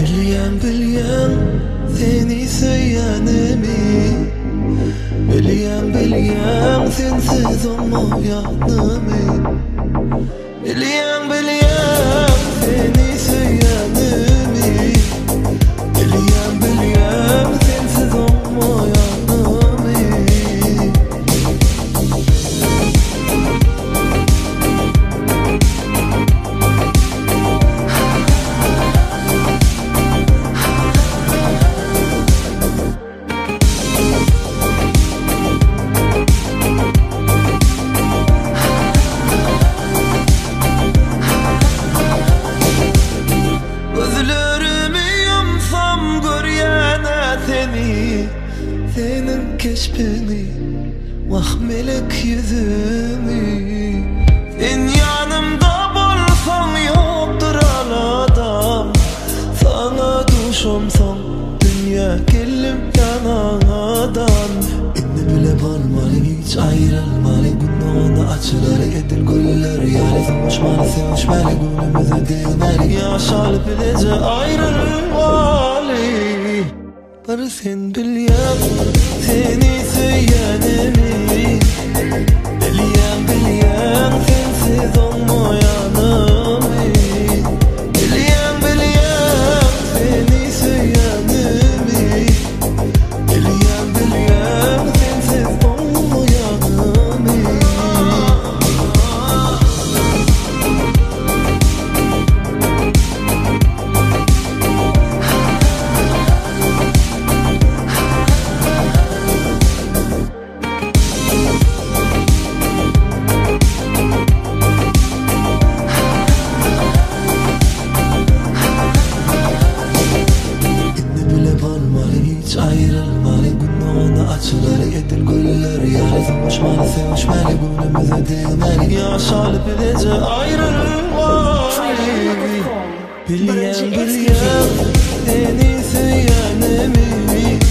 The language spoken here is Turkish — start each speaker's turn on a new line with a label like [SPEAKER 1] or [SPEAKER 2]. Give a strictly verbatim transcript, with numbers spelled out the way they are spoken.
[SPEAKER 1] Bilyen bilyen seni söylenemi, bilyen bilyen sensiz olmayanımı, bilyen bilyen seni söylenemi, bilyen bilyen sensiz olmayanımı. Senin keşfini, vahmelik yüzümü. Sen yanımda bolsan yoktur adam. Sana düşomsan dünya kelim yanadan. İnni bile balmalı hiç ayrılmalı. Günahına açıları edil güller. Yani sevişmeli sevişmeli günümüzü değmeli. Yaşalı bilece ayrılmalı. Var sen bilyen seni söylenemi, bilyen bilyen sensiz olmayanımı, bilyen bilyen seni söylenemi, bilyen bilyen sensiz olmayanımı. Hiç ayrılmalı günahına açıları edil güller. Yani sevişmeli sevişmeli günümüze değmeli. Yaşalı bilece ayrılmalı. Bilyen bilyen seni söylenemi,